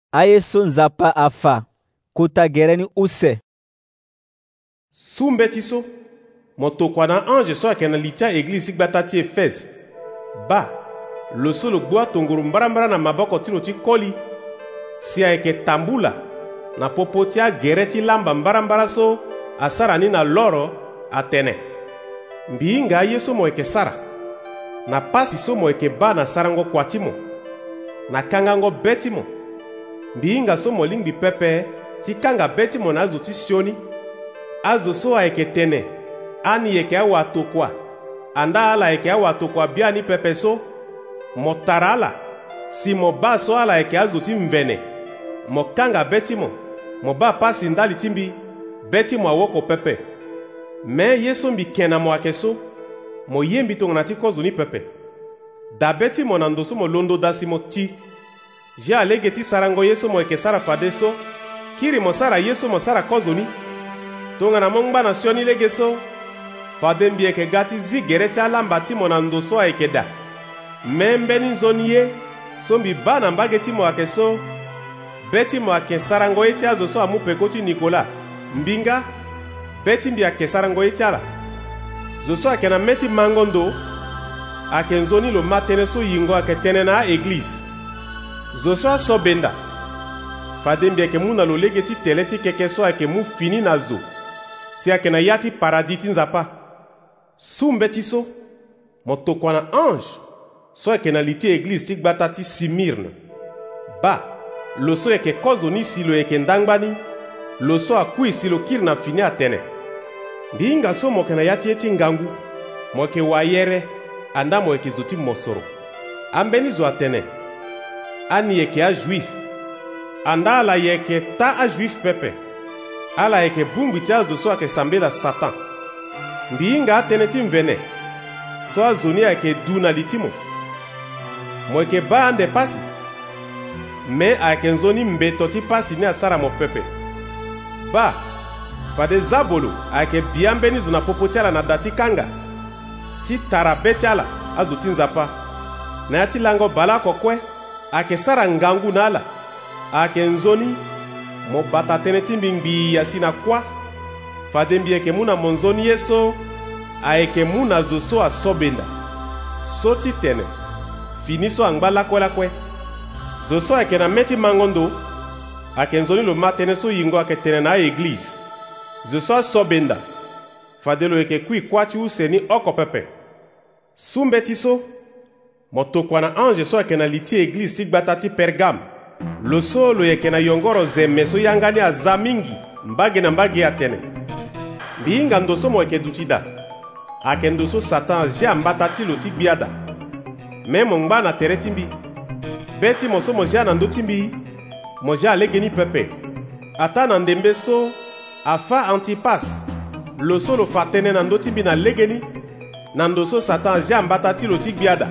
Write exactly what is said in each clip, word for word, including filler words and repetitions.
Aye so nzapa afa kuta gereni use. Sumbe ti so motokwa na ange so akena litia église gbata ti Efese. Ba lo so lo gboa tongoro mbarambara na maboko ti lo ti koli si ayeke tambula na popo ti agere ti lamba mbarambara so asara ni na loro atene. Mbii nga aye so mo yeke sara na pasi so mo yeke ba na sarango kua ti mo na kangango be ti mo. Mbii nga so mo lingbi pepe ti kanga be ti mo na azo ti sioni azo so ayeke tene ani yeke awatokua anda ala yeke awatokua bia ni pepe so mo tara ala si mo ba so ala yeke azo ti mvene mo kanga be ti mo mo ba pasi ndali ti mbi be ti mo awoko pepe. Me ye so mbi ken na mo ayeke so mo ye mbi tongana ti kozo ni pepe da be ti mo na ndo so mo londo dasi mo ti je alege ti sarango ye so mo yeke sara fade so kiri mo sara ye so mo sara kozo ni tongana mo ngba na sioni lege so fade mbi yeke ga ti zi gere ti alamba ti mo na ndo so ayeke da. Me mbeni nzoni ye so mbi ba na mbage ti mo ayeke so be ti mo ayeke sarango ye ti azo so amu peko ti Nikola mbinga be ti mbi ayeke sarango ye ti ala zo so ayeke na me ti mango ndo ayeke nzoni lo ma tënë so yingo ayeke tënë na aéglise zo so aso benda fade mbi ayeke mu na lo lege ti tele ti keke so ayeke mu fini na zo si ayeke na ya ti paradis ti nzapa. Sumbe ti so mo tokua na ange so ayeke na li ti église ti gbata ti Simirne. Ba lo so yeke kozo ni si lo yeke ndangba ni lo so akui si lo kiri na fini atene. Mbii nga so mo yeke na ya ti ye ti ngangu mo yeke wayere anda mo yeke zo ti mosoro ambeni zo atene ani yeke ajuif anda ala yeke ta ajuif pepe ala yeke bungbi ti azo so ayeke sambela Satan. Mbii nga atene ti mvene so azo ni ayeke du na li ti mo mo yeke ba ande pasi me ayeke nzoni mbeto ti pasi ni asara mo pepe. Ba fade zabolo ayeke bia mbeni zo na popo ti ala na da ti kanga ti tara be ti ala azo ti nzapa na ya ti lango bala akokue ayeke sara ngangu na ala ayeke nzoni mo bata tënë ti mbi ngbia si na kuâ fade mbi yeke mu na mo nzoni ye so ayeke mu na zo so aso benda so ti tene fini so angba lakuelakue zo so ayeke na me ti mango ndo ayeke nzoni lo ma tënë so yingo ayeke tene na aéglise zo so aso benda fade lo yeke kui kuâ ti use ni oko pepe. Sumbe ti so mo tokua na ange so ayeke na li ti église ti gbata ti Pergame lo so lo yeke na yongoro zeme so yanga ni aza mingi mbage na mbage atene. Mbii nga ndo so mo yeke duti da ayeke ndo so Satan aze ambata ti lo ti gbi ada me mo ngba na tere ti mbi be ti mo so mo ze na ndö ti mbi mo ze alege ni pepe ata na ndembe so afa Antipas lo so lo fa tënë na ndö ti mbi na lege ni na ndo so Satan aze ambata ti lo ti gbi ada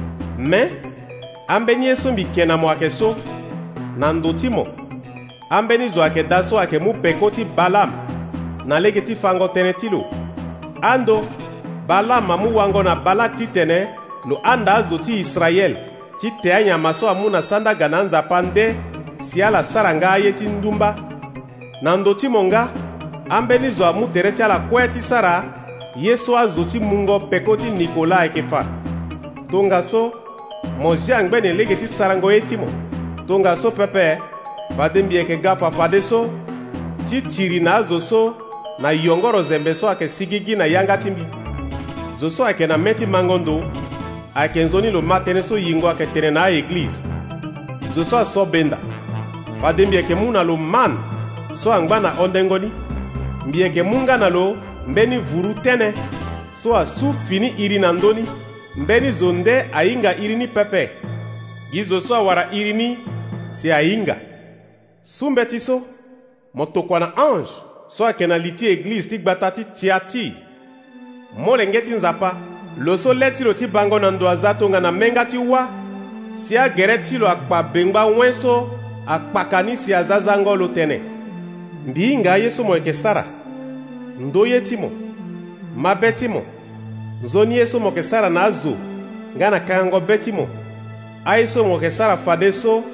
me ambeni ye so mbi ken na mo ayeke so na ndo ti mo ambeni zo ayeke da so ayeke mu peko ti Balam na lege ti fango tënë ti lo ando Balam amu wango na Balak ti tene lo anda azo ti Israel ti te anyama so amu na sanda ga na nzapa nde si ala sara nga aye ti ndumba na ndo ti mo nga ambeni zo amu tere ti ala kue ti sara ye so azo ti mungo peko ti Nikola ayeke fa tonga so mo ze angbeni lege ti sarango ye ti mo tonga so pepe fade mbi yeke ga fa fade so ti tiri na azo so na yongoro zembe so ayeke sigigi na yanga ti mbi zo so ayeke na me ti mango ndo ayeke nzoni lo ma tënë so yingo ayeke tene na aéglise zo so aso benda fade mbi yeke mu na lo man so angba na ondengo ni mbi yeke mu nga na lo mbeni vuru tënë so asu fini iri na ndöni mbeni zo nde ahinga iri ni pepe gi zo so awara iri ni si ahinga. Sumbe ti so mo tokua na ange so ayeke na li ti église ti gbata ti Tiatire molenge ti nzapa lo so le ti lo ti bango na ndo aza tongana menga ti wâ si agere ti lo akpa bengba wen so akpaka ni si aza zango lo tene. Mbii nga ye so mo yeke sara ndo ye ti mo mabe ti mo nzoni ye so mo yeke sara na azo nga na kangango be ti mo aye so mo yeke sara fade so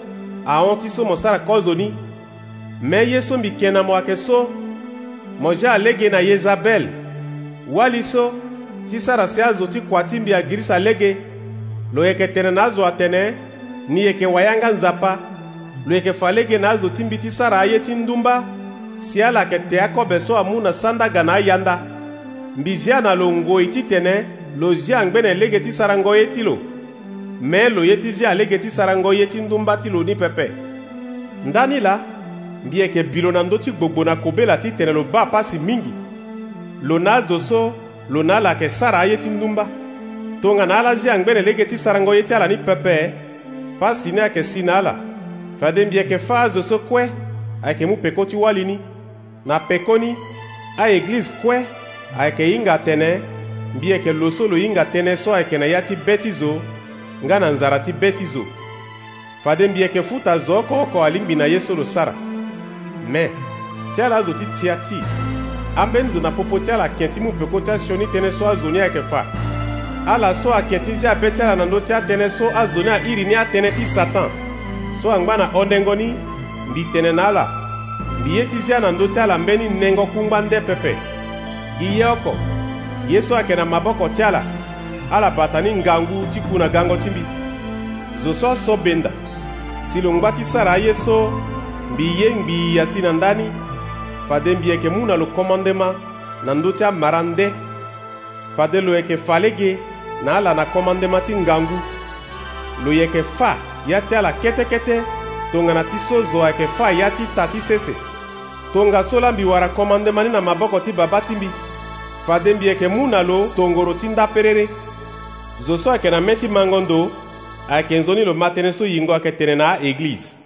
ahon ti so mo sara kozo ni. Me ye so mbi ken na mo ayeke so mo ja alege na Yezabel wali so ti sara si azo ti kua ti mbi agiri si alege lo yeke tene na azo atene ni yeke wayanga nzapa lo yeke fa alege na azo ti mbi ti sara aye ti ndumba si ala yeke te akobe so amu na sanda ga na ayanda mbi zia na lo ngoi ti tene lo zia angbene lege ti sara ngo ye ti lo me lo ye ti zia alege ti sara ngo ye ti ndumba ti lo ni pepe. Ndani la mbi yeke bilo na ndö ti gbogbo na kobela ti tene lo ba pasi mingi lo na azo so lo na ala yeke sara aye ti ndumba tonga na ala zia angbene lege ti sara ngo ye ti ala ni pepe pasi ni ayeke si na ala fade mbi yeke fa azo so kue ayeke mu peko ti wali ni na peko ni aeglize kue ayeke hinga tene mbi yeke lo so lo hinga tënë so ayeke na ya ti be ti zo nga na nzara ti be ti zo fade mbi yeke futa zo oko oko alingbi na ye so lo sara me ti ala azo ti tia ti ambeni zo na popo ti ala ken ti mu peko ti asioni tënë so azo ni ayeke fa ala so ayeke ti zia be ti ala na ndö ti atënë so azo ni airi ni atënë ti satan so angba na ondengo ni mbi tene na ala mbi ye ti zia na ndö ti ala mbeni nengo kungba nde pepe gi ye oko ye so ayeke na maboko ti ala ala bata ni ngangu ti ku na gango ti mbi zo so aso benda si lo ngba ti sara aye so mbi ye ngbi asi na ndani fade mbi yeke mu na lo commandement na ndö ti amara nde fade lo yeke fa lege na ala na commandement ti ngangu lo yeke fa ya ti ala kete-kete tongana ti so zo ayeke fa ya ti ta ti sese tonga so la mbi wara commandement ni na maboko ti baba ti mbi fade mbi yeke mu na lo tongoro ti ndaperere zo so ayeke na me ti mangondo ayeke nzoni lo ma tënë so yingo ayeke tene na aeglize.